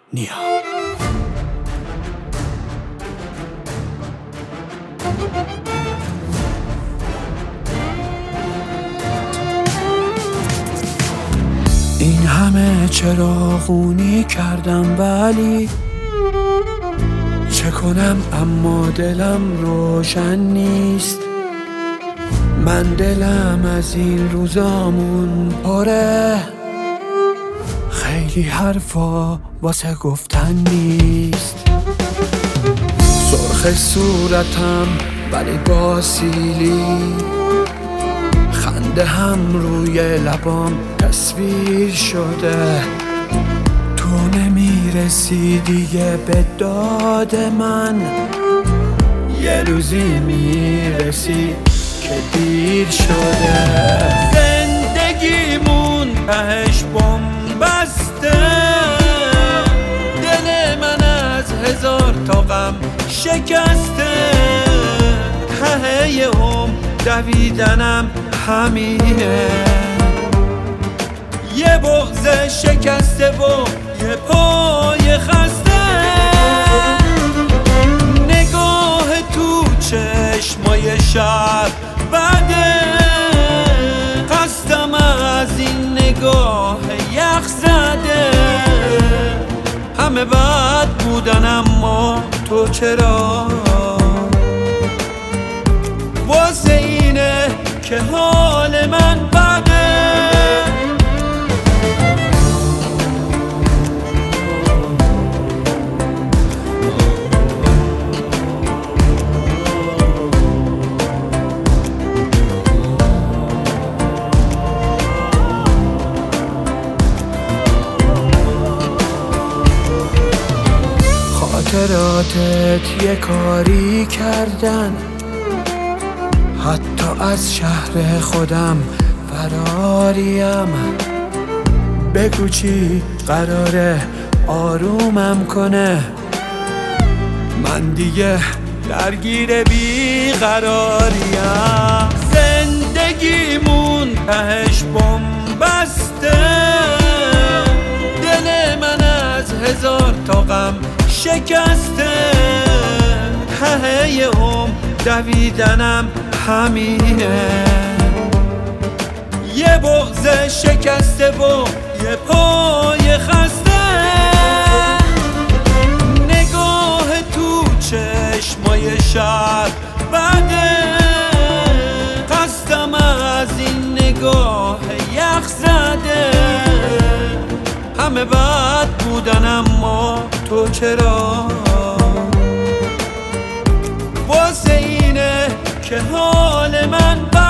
نیا. این همه چراغونی کردم ولی چه کنم، اما دلم روشن نیست. من دلم از این روزامون پره، خیلی حرفا واسه گفتن نیست. سرخ صورتم ولی با سیلی، خنده هم روی لبام تصویر شده. تو نمیرسی دیگه به داد من، یه روزی میرسی که دیر شده. زندگیمون تهش بمبسته، دل من از هزار تا غم شکسته. ته دویدنم همینه، یه بغض شکسته و یه پای خسته. نگاه تو چشمای شب بده، خستم از این نگاه یخ زده. همه بد بودن اما تو چرا؟ واسه اینه که حال من بده. خاطراتت یه کاری کردن، حتی از شهر خودم فراریم. بگو چی قراره آرومم کنه، من دیگه درگیر بیقراریم. زندگیمون تهش بمبسته، دل من از هزار تا غم شکسته. ته دویدنم همینه، یه بغض شکسته و یه پای خسته. نگاه تو چشمای شب بده، خستم از این نگاه یخ زده. همه بد بودن اما تو چرا؟ واسه اینه که حال من